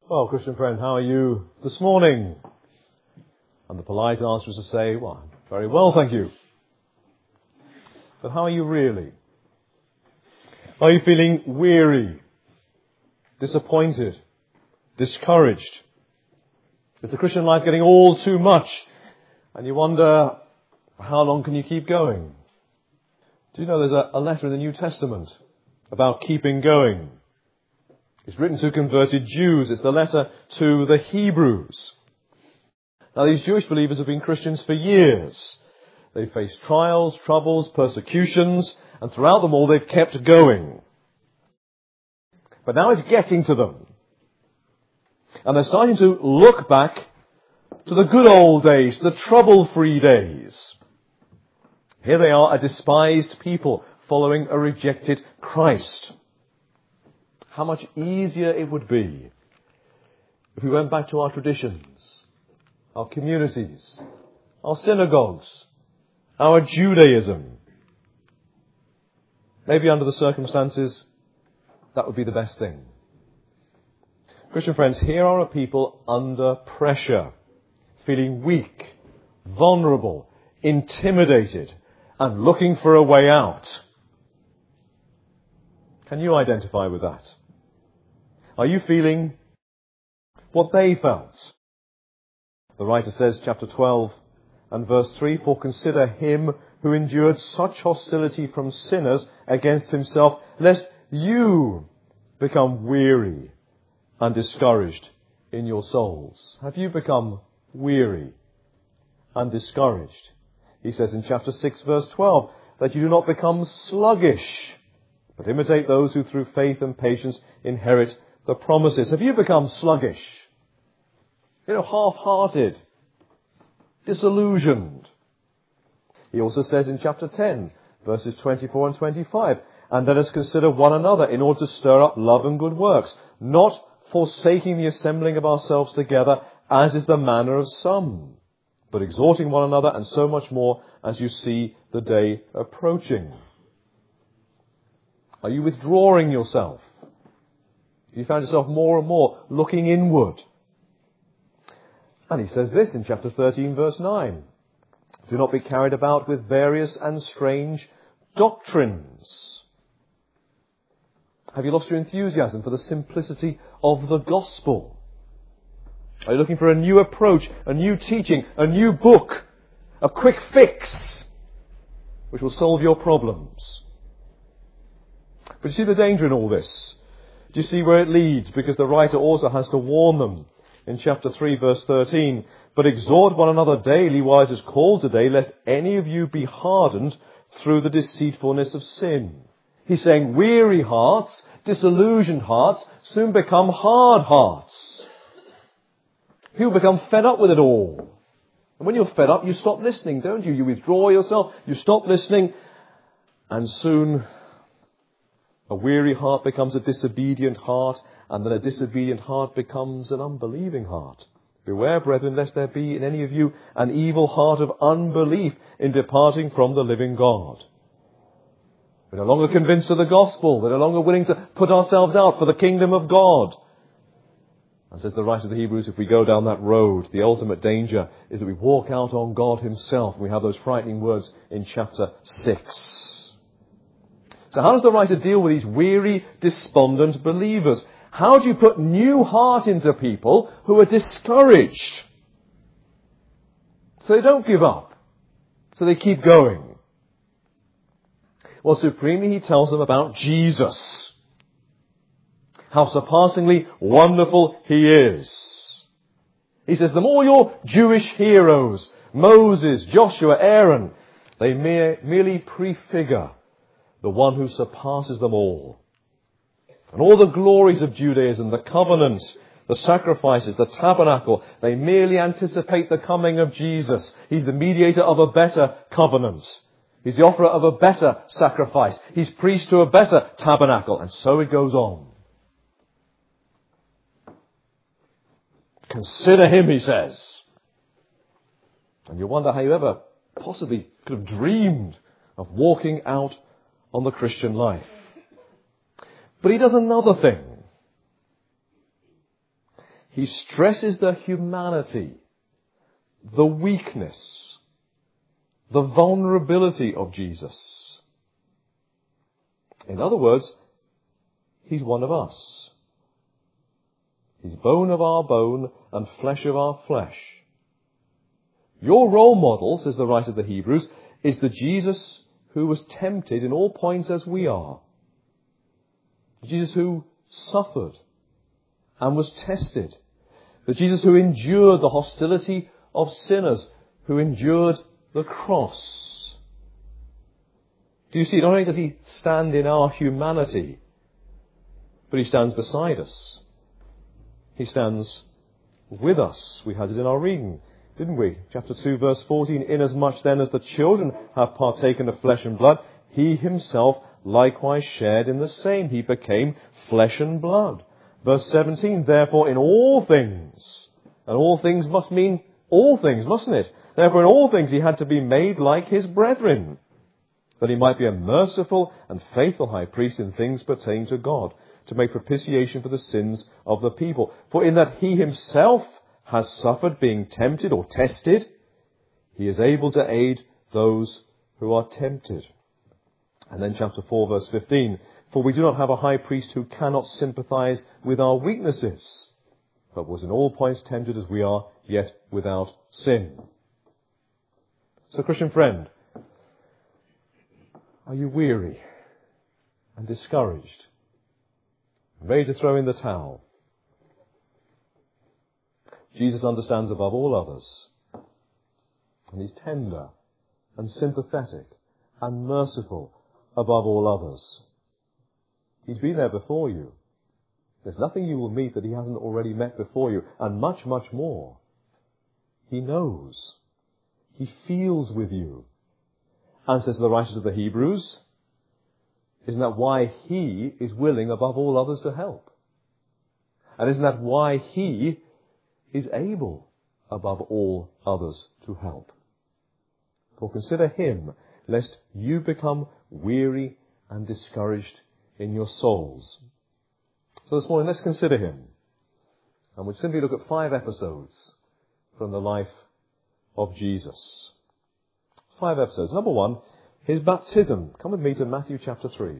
Well, Christian friend, how are you this morning? And the polite answer is to say, well, I'm very well, thank you. But how are you really? Are you feeling weary, disappointed, discouraged? Is the Christian life getting all too much? And you wonder, how long can you keep going? Do you know there's a letter in the New Testament about keeping going? It's written to converted Jews. It's the letter to the Hebrews. Now, these Jewish believers have been Christians for years. They've faced trials, troubles, persecutions, and throughout them all they've kept going. But now it's getting to them. And they're starting to look back to the good old days, the trouble-free days. Here they are, a despised people following a rejected Christ. How much easier it would be if we went back to our traditions, our communities, our synagogues, our Judaism. Maybe under the circumstances, that would be the best thing. Christian friends, here are a people under pressure, feeling weak, vulnerable, intimidated, and looking for a way out. Can you identify with that? Are you feeling what they felt? The writer says, chapter 12 and verse 3, "For consider him who endured such hostility from sinners against himself, lest you become weary and discouraged in your souls." Have you become weary and discouraged? He says in chapter 6 verse 12, that you do not become sluggish, but imitate those who through faith and patience inherit the promises. Have you become sluggish? Half-hearted, disillusioned? He also says in chapter 10, verses 24 and 25, "And let us consider one another in order to stir up love and good works, not forsaking the assembling of ourselves together, as is the manner of some, but exhorting one another, and so much more as you see the day approaching." Are you withdrawing yourself? You found yourself more and more looking inward. And he says this in chapter 13, verse 9. "Do not be carried about with various and strange doctrines." Have you lost your enthusiasm for the simplicity of the gospel? Are you looking for a new approach, a new teaching, a new book, a quick fix, which will solve your problems? But you see the danger in all this? Do you see where it leads? Because the writer also has to warn them in chapter 3, verse 13. "But exhort one another daily while it is called today, lest any of you be hardened through the deceitfulness of sin." He's saying weary hearts, disillusioned hearts, soon become hard hearts. People become fed up with it all. And when you're fed up, you stop listening, don't you? You withdraw yourself, you stop listening, and soon a weary heart becomes a disobedient heart, and then a disobedient heart becomes an unbelieving heart. "Beware, brethren, lest there be in any of you an evil heart of unbelief in departing from the living God." We're no longer convinced of the gospel. We're no longer willing to put ourselves out for the kingdom of God. And says the writer of the Hebrews, if we go down that road, the ultimate danger is that we walk out on God himself. We have those frightening words in chapter 6. So how does the writer deal with these weary, despondent believers? How do you put new heart into people who are discouraged? So they don't give up. So they keep going. Well, supremely he tells them about Jesus. How surpassingly wonderful he is. He says, them all your Jewish heroes, Moses, Joshua, Aaron, they merely prefigure the one who surpasses them all. And all the glories of Judaism, the covenants, the sacrifices, the tabernacle, they merely anticipate the coming of Jesus. He's the mediator of a better covenant. He's the offerer of a better sacrifice. He's priest to a better tabernacle. And so it goes on. Consider him, he says. And you wonder how you ever possibly could have dreamed of walking out on the Christian life. But he does another thing. he stresses the humanity, the weakness, the vulnerability of Jesus. In other words, he's one of us. He's bone of our bone and flesh of our flesh. Your role model, says the writer of the Hebrews, is the Jesus who was tempted in all points as we are. The Jesus who suffered and was tested. The Jesus who endured the hostility of sinners, who endured the cross. Do you see, not only does he stand in our humanity, but he stands beside us. He stands with us. We had it in our reading, didn't we? Chapter 2, verse 14. Inasmuch then as the children have partaken of flesh and blood, he himself likewise shared in the same. He became flesh and blood. Verse 17. Therefore in all things, and all things must mean all things, mustn't it? Therefore in all things he had to be made like his brethren, that he might be a merciful and faithful high priest in things pertaining to God, to make propitiation for the sins of the people. For in that he himself has suffered being tempted or tested, he is able to aid those who are tempted. And then chapter 4, verse 15. For we do not have a high priest who cannot sympathize with our weaknesses, but was in all points tempted as we are, yet without sin. So, Christian friend, are you weary and discouraged, ready to throw in the towel? Jesus understands above all others, and he's tender and sympathetic and merciful above all others. He's been there before you. There's nothing you will meet that he hasn't already met before you, and much, much more. He knows. He feels with you. And says to the writers of the Hebrews, isn't that why he is willing above all others to help? And isn't that why he is able above all others to help? For consider him, lest you become weary and discouraged in your souls. So this morning, let's consider him. And we'll simply look at 5 episodes from the life of Jesus. 5 episodes. Number 1, his baptism. Come with me to Matthew chapter 3.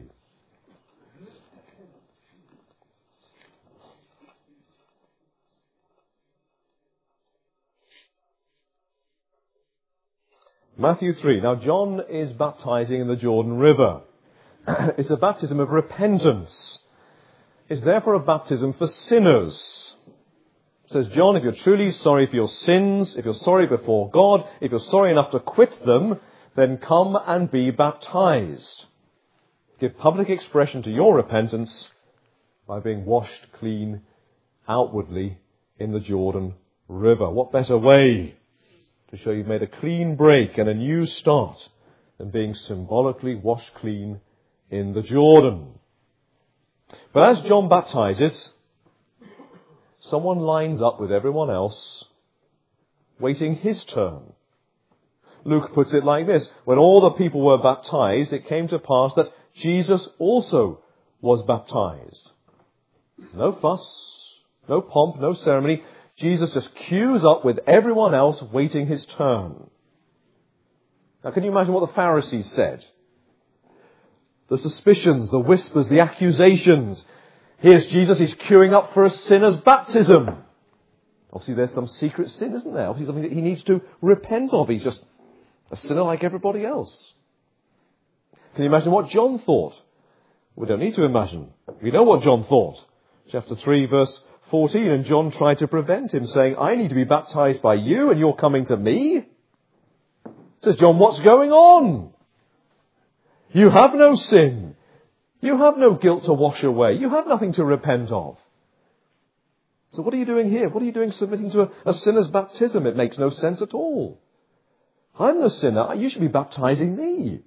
Matthew 3. Now John is baptizing in the Jordan River. It's a baptism of repentance. It's therefore a baptism for sinners. Says John, if you're truly sorry for your sins, if you're sorry before God, if you're sorry enough to quit them, then come and be baptized. Give public expression to your repentance by being washed clean outwardly in the Jordan River. What better way to show you've made a clean break and a new start than being symbolically washed clean in the Jordan? But as John baptizes, someone lines up with everyone else, waiting his turn. Luke puts it like this: when all the people were baptized, it came to pass that Jesus also was baptized. No fuss, no pomp, no ceremony. Jesus just queues up with everyone else waiting his turn. Now, can you imagine what the Pharisees said? The suspicions, the whispers, the accusations. Here's Jesus, he's queuing up for a sinner's baptism. Obviously there's some secret sin, isn't there? Obviously something that he needs to repent of. He's just a sinner like everybody else. Can you imagine what John thought? We don't need to imagine. We know what John thought. Chapter 3, verse 14, and John tried to prevent him, saying, I need to be baptized by you, and you're coming to me? Says John, what's going on? You have no sin. You have no guilt to wash away. You have nothing to repent of. So what are you doing here? What are you doing submitting to a sinner's baptism? It makes no sense at all. I'm the sinner. You should be baptizing me.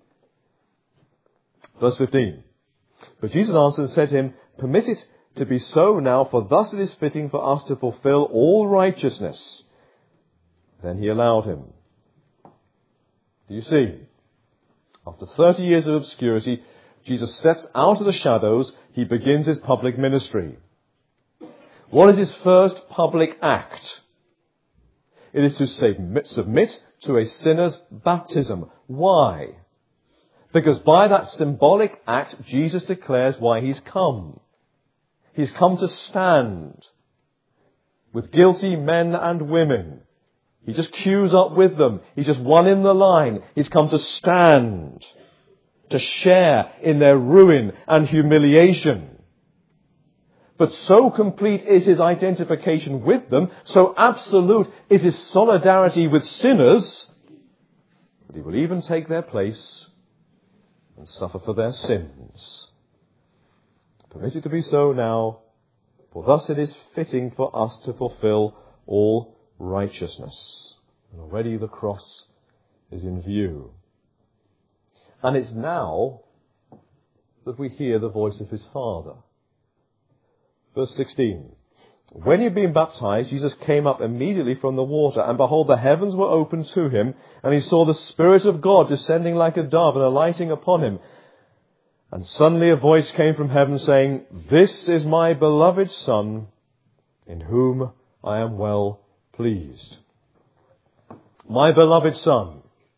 Verse 15. But Jesus answered and said to him, permit it to be so now, for thus it is fitting for us to fulfill all righteousness. Then he allowed him. Do you see? After 30 years of obscurity, Jesus steps out of the shadows. He begins his public ministry. What is his first public act? It is to submit to a sinner's baptism. Why? Because by that symbolic act, Jesus declares why he's come. He's come to stand with guilty men and women. He just queues up with them. He's just one in the line. He's come to stand, to share in their ruin and humiliation. But so complete is his identification with them, so absolute is his solidarity with sinners, that he will even take their place and suffer for their sins. Permit it to be so now, for thus it is fitting for us to fulfill all righteousness. And already the cross is in view. And it's now that we hear the voice of his Father. Verse 16. When he had been baptized, Jesus came up immediately from the water, and behold, the heavens were opened to him, and he saw the Spirit of God descending like a dove and alighting upon him. And suddenly a voice came from heaven saying, "This is my beloved Son, in whom I am well pleased." My beloved Son.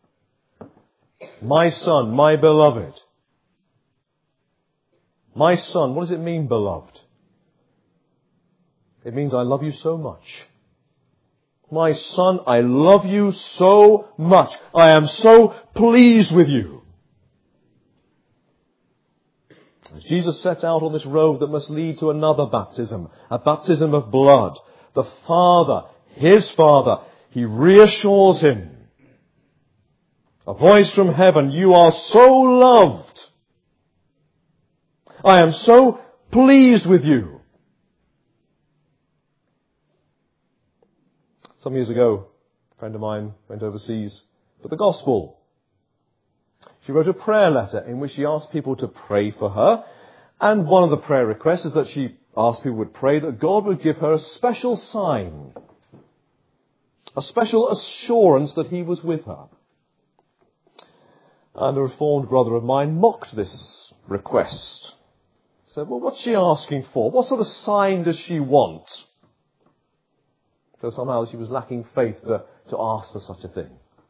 My Son, my beloved. My Son, what does it mean, beloved? It means I love you so much. My Son, I love you so much. I am so pleased with you. As Jesus sets out on this road that must lead to another baptism, a baptism of blood, the Father, his Father, he reassures him. A voice from heaven, "You are so loved. I am so pleased with you." Some years ago, a friend of mine went overseas for the gospel. She wrote a prayer letter in which she asked people to pray for her. And one of the prayer requests is that she asked people would pray that God would give her a special sign, a special assurance that he was with her. And a Reformed brother of mine mocked this request. Said, well, what's she asking for? What sort of sign does she want? So somehow she was lacking faith to ask for such a thing.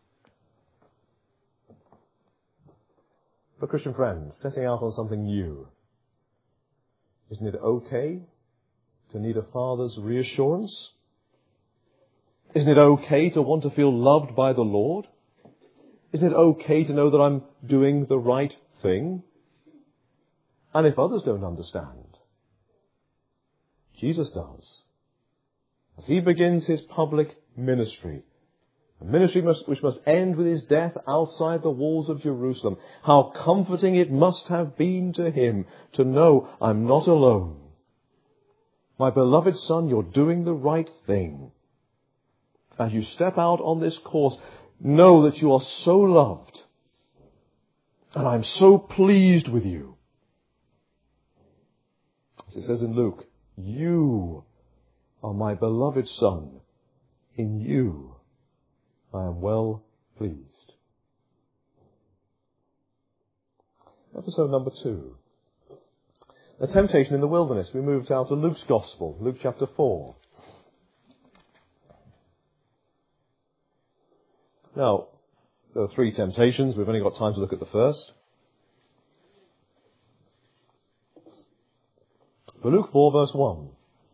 But Christian friends, setting out on something new, isn't it okay to need a father's reassurance? Isn't it okay to want to feel loved by the Lord? Isn't it okay to know that I'm doing the right thing? And if others don't understand, Jesus does. As he begins his public ministry, a ministry which must end with his death outside the walls of Jerusalem, how comforting it must have been to him to know I'm not alone. My beloved Son, you're doing the right thing. As you step out on this course, know that you are so loved, and I'm so pleased with you. As it says in Luke, you are my beloved Son. In you I am well pleased. Episode number 2. The temptation in the wilderness. We moved out to Luke's Gospel, Luke chapter 4. Now, there are 3 temptations. We've only got time to look at the first. For Luke 4, verse 1.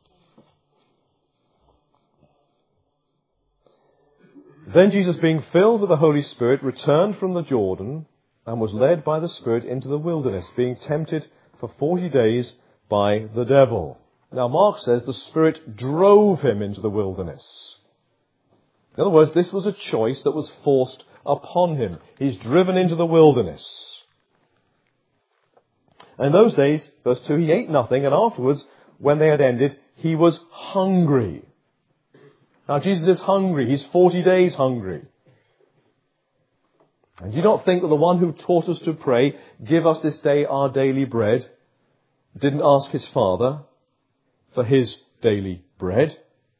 Then Jesus, being filled with the Holy Spirit, returned from the Jordan and was led by the Spirit into the wilderness, being tempted for 40 days by the devil. Now, Mark says the Spirit drove him into the wilderness. In other words, this was a choice that was forced upon him. He's driven into the wilderness. And in those days, verse 2, he ate nothing, and afterwards, when they had ended, he was hungry. Now, Jesus is hungry. He's 40 days hungry. And do you not think that the one who taught us to pray, "Give us this day our daily bread," didn't ask his Father for his daily bread?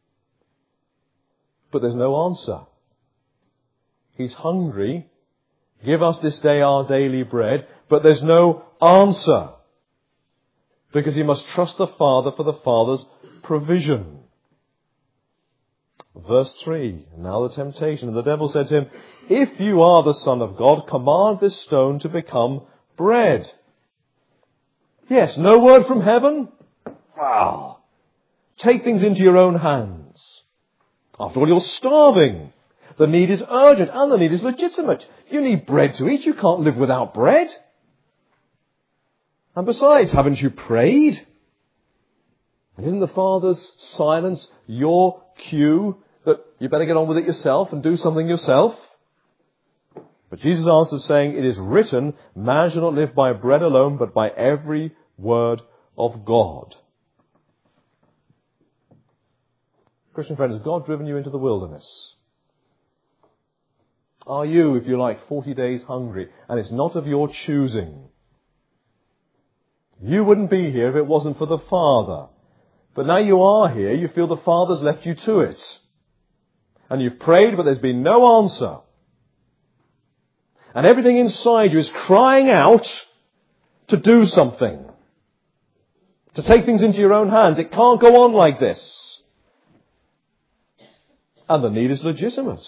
But there's no answer. He's hungry. "Give us this day our daily bread," but there's no answer. because he must trust the Father for the Father's provision. Verse 3, now the temptation. And the devil said to him, if you are the Son of God, command this stone to become bread. Yes, no word from heaven? Wow. Take things into your own hands. After all, you're starving. The need is urgent and the need is legitimate. You need bread to eat. You can't live without bread. And besides, haven't you prayed? And isn't the Father's silence your cue that you better get on with it yourself and do something yourself? But Jesus answers saying, it is written, man shall not live by bread alone, but by every word of God. Christian friend, has God driven you into the wilderness? Are you, if you like, 40 days hungry, and it's not of your choosing? You wouldn't be here if it wasn't for the Father. But now you are here, you feel the Father's left you to it. And you've prayed, but there's been no answer. And everything inside you is crying out to do something. To take things into your own hands. It can't go on like this. And the need is legitimate.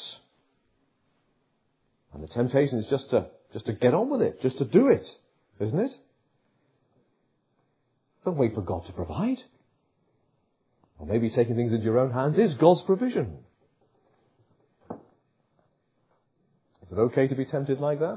And the temptation is just to get on with it, just to do it, isn't it? Don't wait for God to provide. Or maybe taking things into your own hands is God's provision. Is it okay to be tempted like that?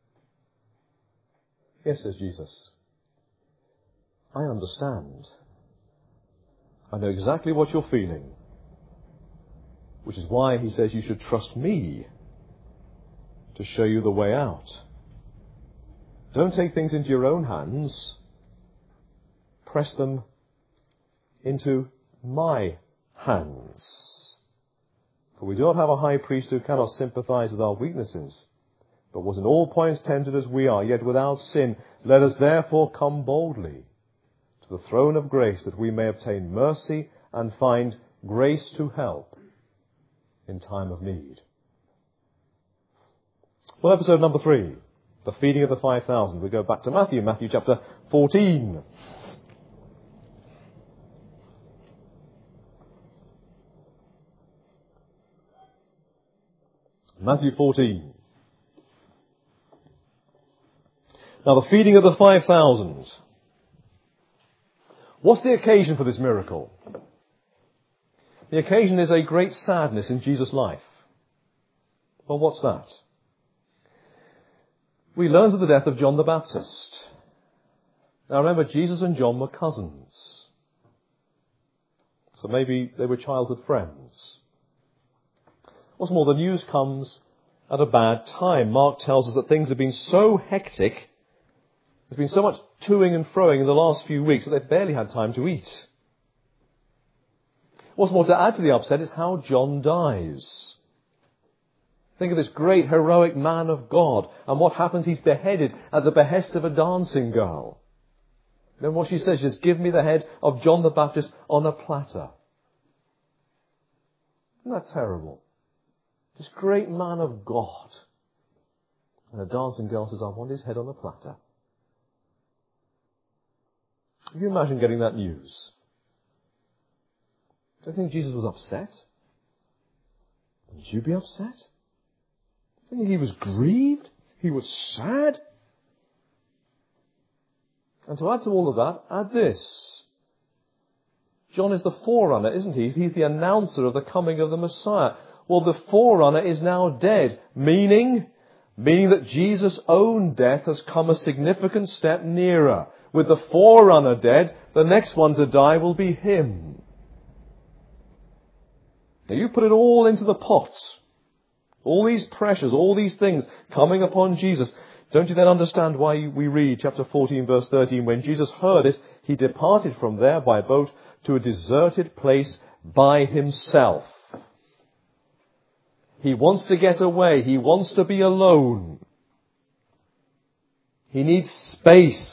Yes, says Jesus. I understand. I know exactly what you're feeling. Which is why he says you should trust me to show you the way out. Don't take things into your own hands. Press them into my hands. For we do not have a high priest who cannot sympathize with our weaknesses, but was in all points tempted as we are, yet without sin. Let us therefore come boldly to the throne of grace, that we may obtain mercy and find grace to help in time of need. Well, episode number 3, the feeding of the 5,000. We go back to Matthew chapter 14. Matthew 14. Now, the feeding of the 5,000. What's the occasion for this miracle? The occasion is a great sadness in Jesus' life. Well, what's that? We learn of the death of John the Baptist. Now, remember, Jesus and John were cousins. So maybe they were childhood friends. What's more, the news comes at a bad time. Mark tells us that things have been so hectic, there's been so much toing and froing in the last few weeks that they've barely had time to eat. What's more, to add to the upset is how John dies. Think of this great heroic man of God, and what happens? He's beheaded at the behest of a dancing girl. Then what she says is, give me the head of John the Baptist on a platter. Isn't that terrible? This great man of God. And a dancing girl says, I want his head on a platter. Can you imagine getting that news? Do you think Jesus was upset? Would you be upset? Do you think he was grieved? He was sad? And to add to all of that, add this. John is the forerunner, isn't he? He's the announcer of the coming of the Messiah. Well, the forerunner is now dead, meaning that Jesus' own death has come a significant step nearer. With the forerunner dead, the next one to die will be him. Now you put it all into the pot. All these pressures, all these things coming upon Jesus. Don't you then understand why we read chapter 14 verse 13, when Jesus heard it, he departed from there by boat to a deserted place by himself. He wants to get away. He wants to be alone. He needs space.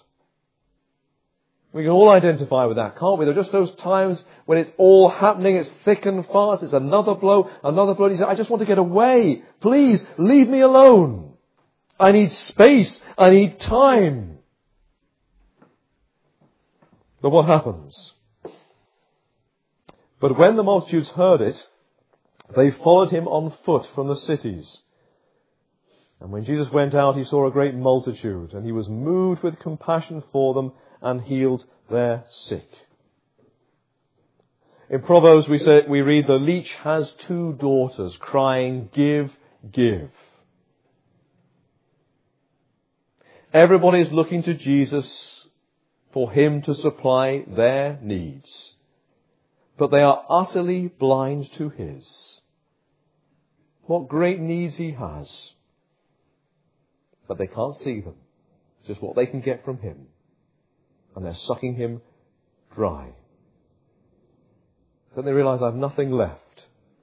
We can all identify with that, can't we? There are just those times when it's all happening, it's thick and fast, it's another blow, and he says, I just want to get away. Please, leave me alone. I need space. I need time. But what happens? But when the multitudes heard it, they followed him on foot from the cities. And when Jesus went out, he saw a great multitude, and he was moved with compassion for them and healed their sick. In Proverbs we read, the leech has 2 daughters crying, give, give. Everybody is looking to Jesus for him to supply their needs. But they are utterly blind to his. What great needs he has. But they can't see them. It's just what they can get from him. And they're sucking him dry. Then they realize I have nothing left.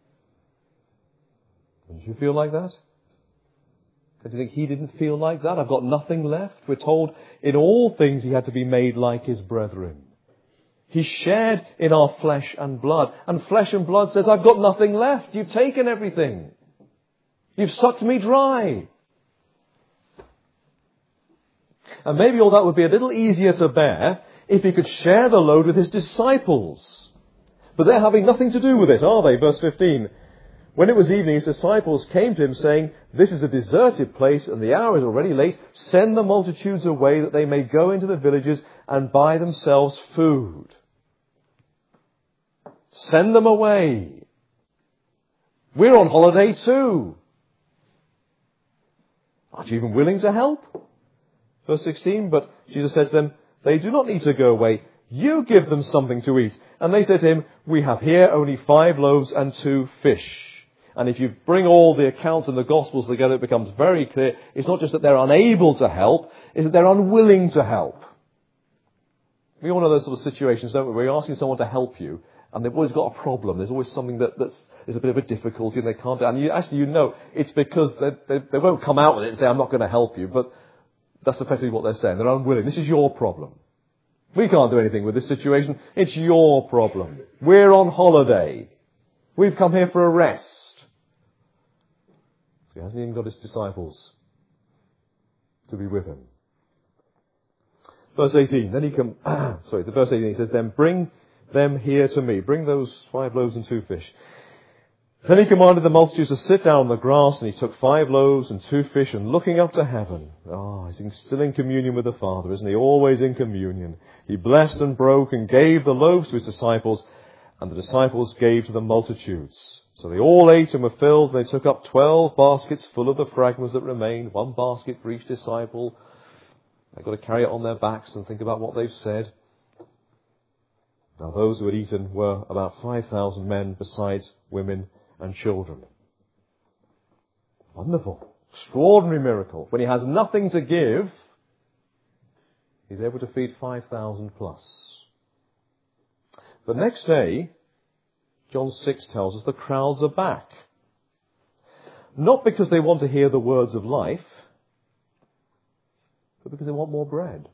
Don't you feel like that? Do you think he didn't feel like that? I've got nothing left. We're told in all things he had to be made like his brethren. He shared in our flesh and blood. And flesh and blood says, I've got nothing left. You've taken everything. You've sucked me dry. And maybe all that would be a little easier to bear if he could share the load with his disciples. But they're having nothing to do with it, are they? Verse 15. When it was evening, his disciples came to him saying, this is a deserted place and the hour is already late. Send the multitudes away that they may go into the villages and buy themselves food. Send them away. We're on holiday too. Aren't you even willing to help? Verse 16, but Jesus said to them, they do not need to go away. You give them something to eat. And they said to him, we have here only 5 loaves and 2 fish. And if you bring all the accounts and the Gospels together, it becomes very clear. It's not just that they're unable to help, it's that they're unwilling to help. We all know those sort of situations, don't we? Where you're asking someone to help you, and they've always got a problem. There's always something that's a bit of a difficulty, and they can't do it. And you know it's because they won't come out with it and say, I'm not going to help you. But that's effectively what they're saying. They're unwilling. This is your problem. We can't do anything with this situation. It's your problem. We're on holiday. We've come here for a rest. So he hasn't even got his disciples to be with him. Verse 18. Then verse 18 he says, then bring them here to me. Bring those 5 loaves and 2 fish. Then he commanded the multitudes to sit down on the grass, and he took 5 loaves and 2 fish, and looking up to heaven, he's still in communion with the Father, isn't he? Always in communion. He blessed and broke and gave the loaves to his disciples, and the disciples gave to the multitudes. So they all ate and were filled, and they took up 12 baskets full of the fragments that remained, 1 basket for each disciple. They've got to carry it on their backs and think about what they've said. Now those who had eaten were about 5,000 men, besides women and children. Wonderful. Extraordinary miracle. When he has nothing to give, he's able to feed 5,000 plus. The next day, John 6 tells us the crowds are back. Not because they want to hear the words of life, but because they want more bread.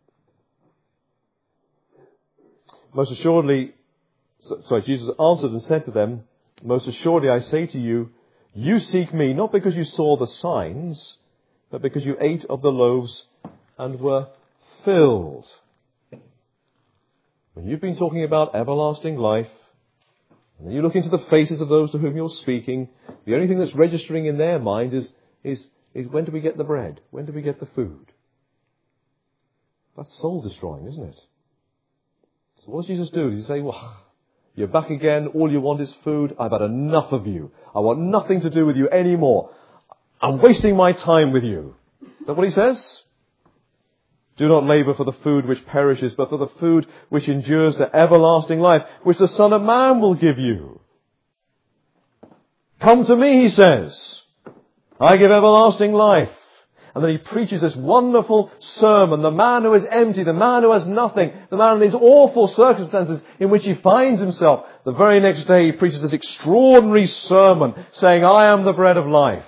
Most assuredly, Jesus answered and said to them, most assuredly I say to you, you seek me not because you saw the signs, but because you ate of the loaves and were filled. When you've been talking about everlasting life, and then you look into the faces of those to whom you're speaking, the only thing that's registering in their mind is when do we get the bread? When do we get the food? That's soul destroying, isn't it? So what does Jesus do? Does he say, well, you're back again, all you want is food, I've had enough of you. I want nothing to do with you anymore. I'm wasting my time with you. Is that what he says? Do not labour for the food which perishes, but for the food which endures to everlasting life, which the Son of Man will give you. Come to me, he says. I give everlasting life. And then he preaches this wonderful sermon. The man who is empty, the man who has nothing, the man in these awful circumstances in which he finds himself. The very next day he preaches this extraordinary sermon saying, I am the bread of life.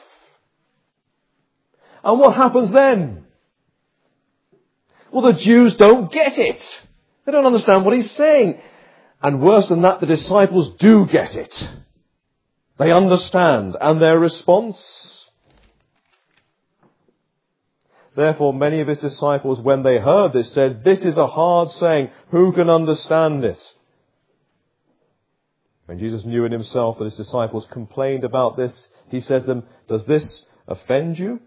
And what happens then? Well, the Jews don't get it. They don't understand what he's saying. And worse than that, the disciples do get it. They understand. And their response? Therefore many of his disciples, when they heard this, said, "This is a hard saying. Who can understand it?" When Jesus knew in himself that his disciples complained about this, he said to them, "Does this offend you?"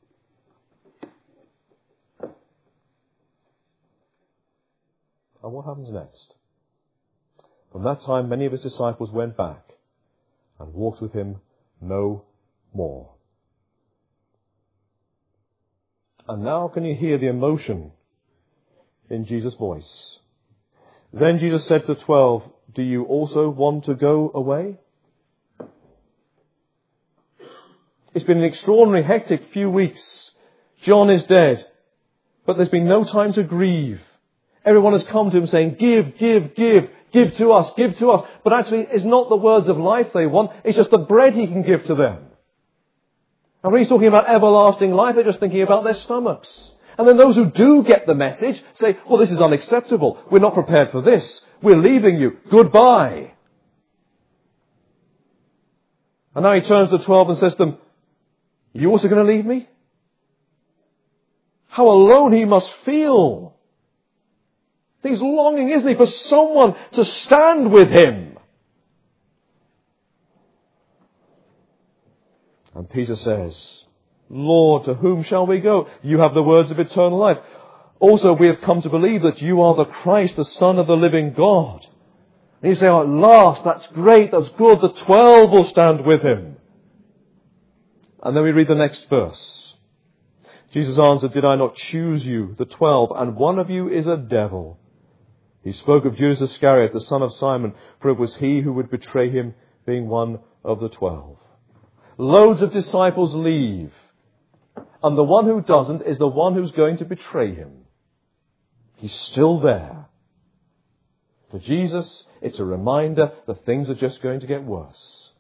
And what happens next? From that time, many of his disciples went back and walked with him no more. And now can you hear the emotion in Jesus' voice? Then Jesus said to the 12, "Do you also want to go away?" It's been an extraordinary, hectic few weeks. John is dead, but there's been no time to grieve. Everyone has come to him saying, "Give, give, give, give to us, give to us." But actually, it's not the words of life they want, it's just the bread he can give to them. And when he's talking about everlasting life, they're just thinking about their stomachs. And then those who do get the message say, "Well, this is unacceptable. We're not prepared for this. We're leaving you. Goodbye." And now he turns to the 12 and says to them, "You also going to leave me?" How alone he must feel. He's longing, isn't he, for someone to stand with him. And Peter says, "Lord, to whom shall we go? You have the words of eternal life. Also, we have come to believe that you are the Christ, the Son of the living God." And you say, "Oh, at last, that's great, that's good. The 12 will stand with him." And then we read the next verse. Jesus answered, "Did I not choose you, the 12, and one of you is a devil?" He spoke of Judas Iscariot, the son of Simon, for it was he who would betray him, being one of the 12. Loads of disciples leave, and the one who doesn't is the one who's going to betray him. He's still there. For Jesus, it's a reminder that things are just going to get worse.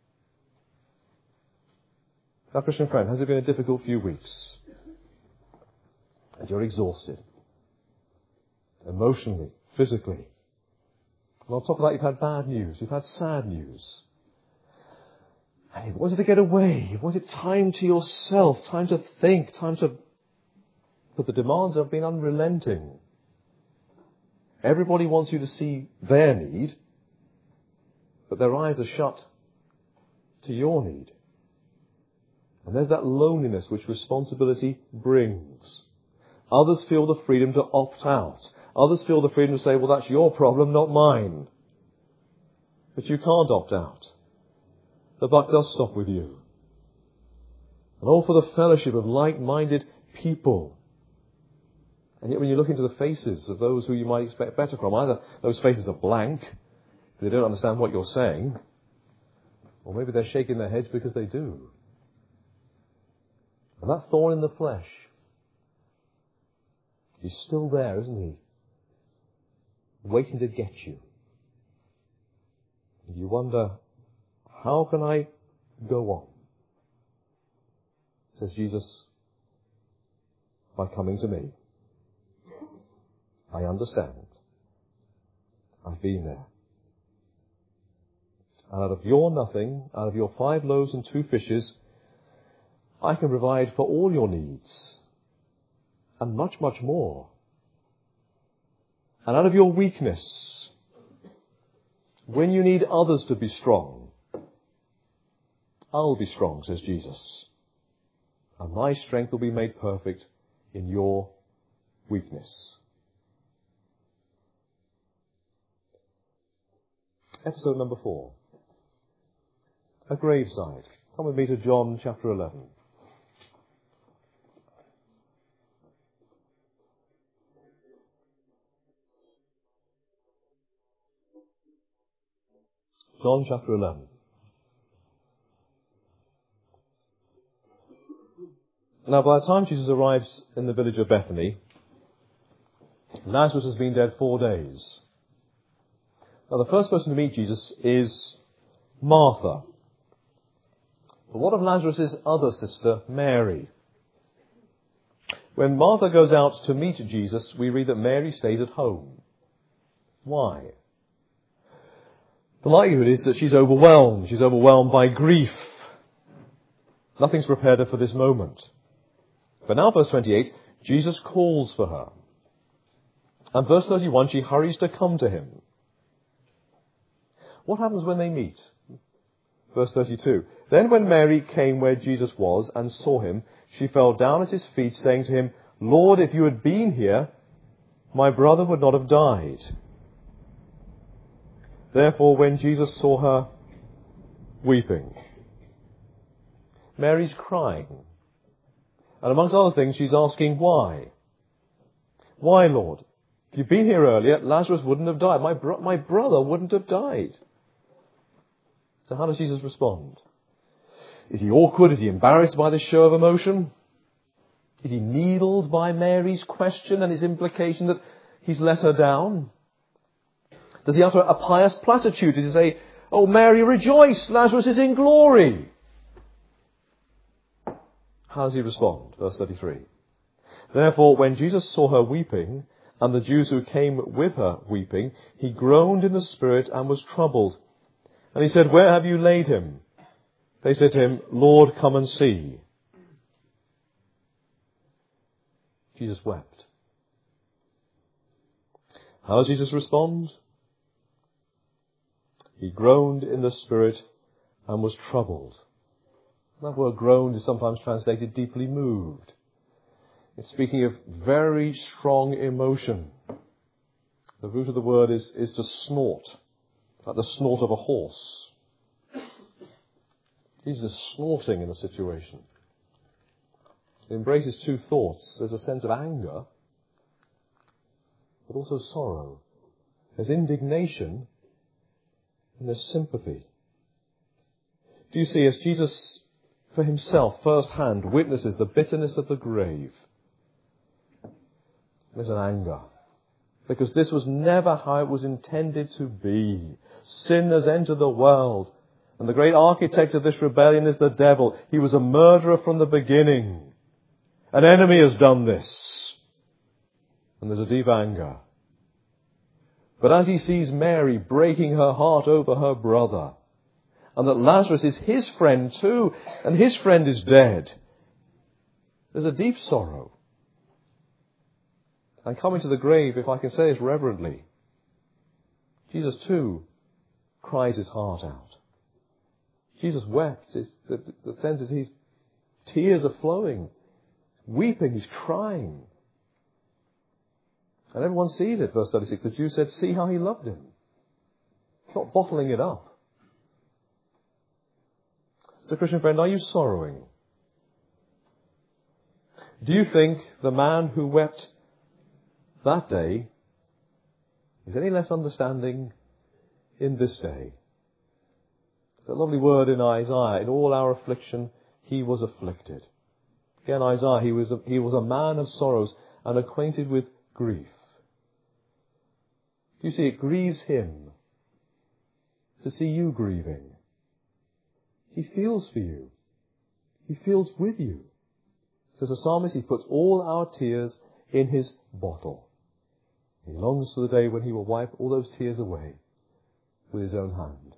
Now, Christian friend, has it been a difficult few weeks? And you're exhausted. Emotionally, physically. And on top of that, you've had bad news. You've had sad news. And you wanted to get away. You wanted time to yourself, time to think, But the demands have been unrelenting. Everybody wants you to see their need, but their eyes are shut to your need. And there's that loneliness which responsibility brings. Others feel the freedom to opt out. Others feel the freedom to say, "Well, that's your problem, not mine." But you can't opt out. The buck does stop with you. And all for the fellowship of like-minded people. And yet when you look into the faces of those who you might expect better from, either those faces are blank, they don't understand what you're saying, or maybe they're shaking their heads because they do. And that thorn in the flesh, he's still there, isn't he? Waiting to get you. And you wonder, how can I go on? Says Jesus, by coming to me. I understand. I've been there. And out of your nothing, out of your 5 loaves and 2 fishes, I can provide for all your needs. And much, much more. And out of your weakness, when you need others to be strong, I'll be strong, says Jesus. And my strength will be made perfect in your weakness. Episode number 4. A graveside. Come with me to John chapter 11. John chapter 11. Now, by the time Jesus arrives in the village of Bethany, Lazarus has been dead 4 days. Now, the first person to meet Jesus is Martha. But what of Lazarus' other sister, Mary? When Martha goes out to meet Jesus, we read that Mary stays at home. Why? The likelihood is that she's overwhelmed. She's overwhelmed by grief. Nothing's prepared her for this moment. But now, verse 28, Jesus calls for her. And verse 31, she hurries to come to him. What happens when they meet? Verse 32, then when Mary came where Jesus was and saw him, she fell down at his feet, saying to him, Lord, if you had been here, my brother would not have died. Therefore, when Jesus saw her weeping, Mary's crying. And amongst other things, she's asking why. Why, Lord? If you'd been here earlier, Lazarus wouldn't have died. My brother wouldn't have died. So how does Jesus respond? Is he awkward? Is he embarrassed by this show of emotion? Is he needled by Mary's question and his implication that he's let her down? Does he utter a pious platitude? Does he say, oh, Mary, rejoice, Lazarus is in glory? How does he respond? Verse 33. Therefore, when Jesus saw her weeping, and the Jews who came with her weeping, he groaned in the spirit and was troubled. And he said, where have you laid him? They said to him, Lord, come and see. Jesus wept. How does Jesus respond? He groaned in the spirit and was troubled. That word groaned is sometimes translated deeply moved. It's speaking of very strong emotion. The root of the word is to snort, like the snort of a horse. Jesus is snorting in the situation. It embraces two thoughts. There's a sense of anger, but also sorrow. There's indignation and there's sympathy. Do you see, as Jesus for himself firsthand witnesses the bitterness of the grave, there's an anger. Because this was never how it was intended to be. Sin has entered the world. And the great architect of this rebellion is the devil. He was a murderer from the beginning. An enemy has done this. And there's a deep anger. But as he sees Mary breaking her heart over her brother, and that Lazarus is his friend too, and his friend is dead, there's a deep sorrow. And coming to the grave, if I can say this reverently, Jesus too cries his heart out. Jesus wept. The sense is his tears are flowing, weeping, he's crying. And everyone sees it, verse 36. The Jews said, see how he loved him. Not bottling it up. So, Christian friend, are you sorrowing? Do you think the man who wept that day is any less understanding in this day? That lovely word in Isaiah, in all our affliction, he was afflicted. Again, Isaiah, he was a man of sorrows and acquainted with grief. You see, it grieves him to see you grieving. He feels for you. He feels with you. Says the psalmist, he puts all our tears in his bottle. He longs for the day when he will wipe all those tears away with his own hand.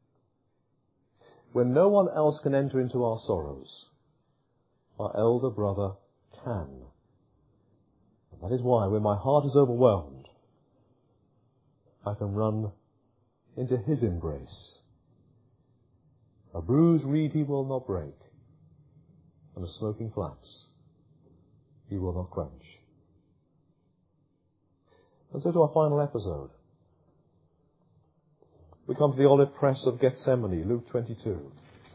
When no one else can enter into our sorrows, our elder brother can. And that is why, when my heart is overwhelmed, I can run into his embrace. A bruised reed he will not break, and a smoking flax he will not quench. And so to our final episode. We come to the olive press of Gethsemane, Luke 22.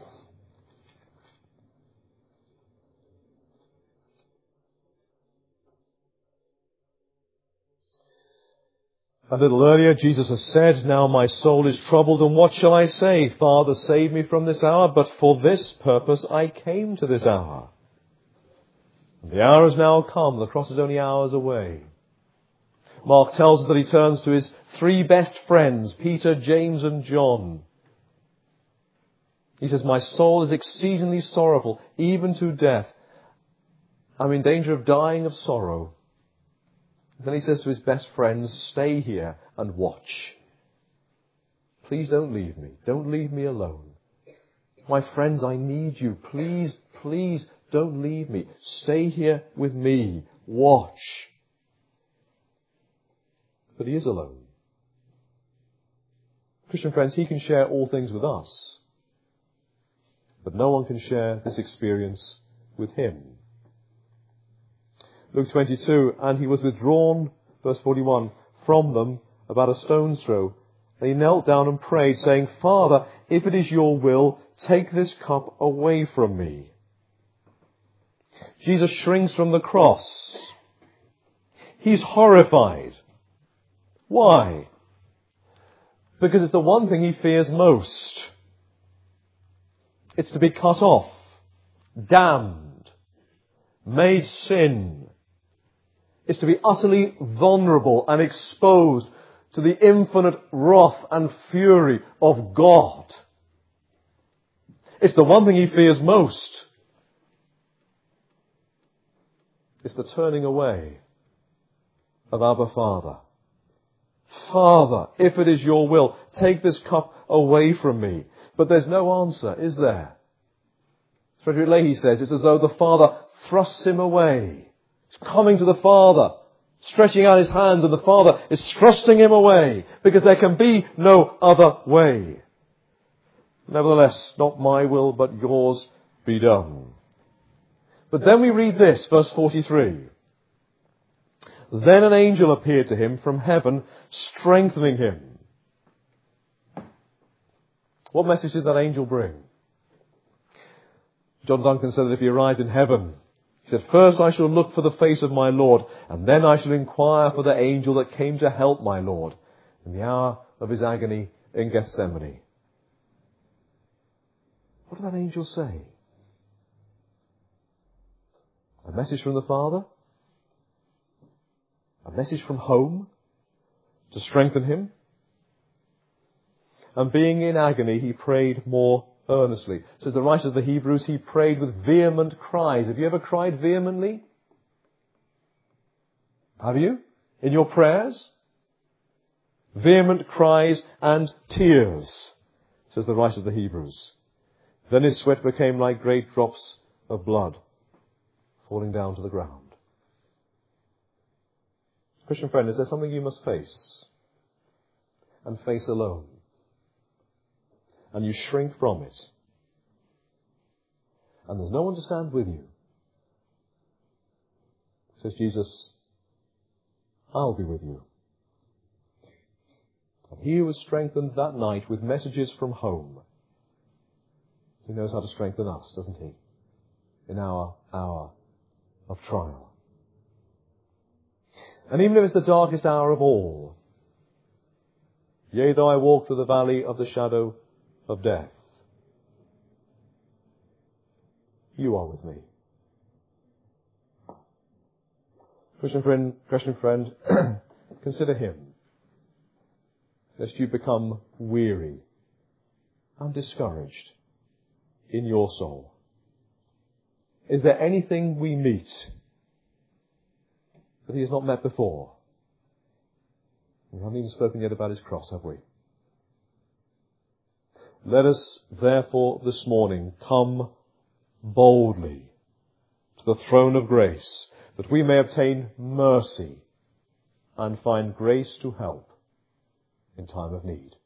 A little earlier, Jesus has said, now my soul is troubled, and what shall I say? Father, save me from this hour, but for this purpose I came to this hour. And the hour has now come. The cross is only hours away. Mark tells us that he turns to his three best friends, Peter, James, and John. He says, my soul is exceedingly sorrowful, even to death. I'm in danger of dying of sorrow. Then he says to his best friends, stay here and watch. Please don't leave me. Don't leave me alone. My friends, I need you. Please, please Don't leave me. Stay here with me. Watch. But he is alone. Christian friends, he can share all things with us. But no one can share this experience with him. Luke 22, and he was withdrawn, verse 41, from them about a stone's throw. And he knelt down and prayed, saying, Father, if it is your will, take this cup away from me. Jesus shrinks from the cross. He's horrified. Why? Because it's the one thing he fears most. It's to be cut off, damned, made sin. It's to be utterly vulnerable and exposed to the infinite wrath and fury of God. It's the one thing he fears most. It's the turning away of Abba Father. Father, if it is your will, take this cup away from me. But there's no answer, is there? Frederick Leahy says it's as though the Father thrusts him away. He's coming to the Father, stretching out his hands, and the Father is thrusting him away, because there can be no other way. Nevertheless, not my will, but yours be done. But then we read this, verse 43. Then an angel appeared to him from heaven, strengthening him. What message did that angel bring? John Duncan said that if he arrived in heaven, he said, first I shall look for the face of my Lord, and then I shall inquire for the angel that came to help my Lord in the hour of his agony in Gethsemane. What did that angel say? A message from the Father? A message from home to strengthen him? And being in agony, he prayed more earnestly. Says the writer of the Hebrews, he prayed with vehement cries. Have you ever cried vehemently? Have you? In your prayers? Vehement cries and tears, says the writer of the Hebrews. Then his sweat became like great drops of blood falling down to the ground. Christian friend, is there something you must face? And face alone? And you shrink from it? And there's no one to stand with you? Says Jesus, I'll be with you. And he who was strengthened that night with messages from home, he knows how to strengthen us, doesn't he? In our hour of trial. And even if it's the darkest hour of all, yea, though I walk through the valley of the shadow of death, you are with me. Christian friend, consider him, lest you become weary and discouraged in your soul. Is there anything we meet that he has not met before? We haven't even spoken yet about his cross, have we? Let us, therefore, this morning come boldly to the throne of grace, that we may obtain mercy and find grace to help in time of need.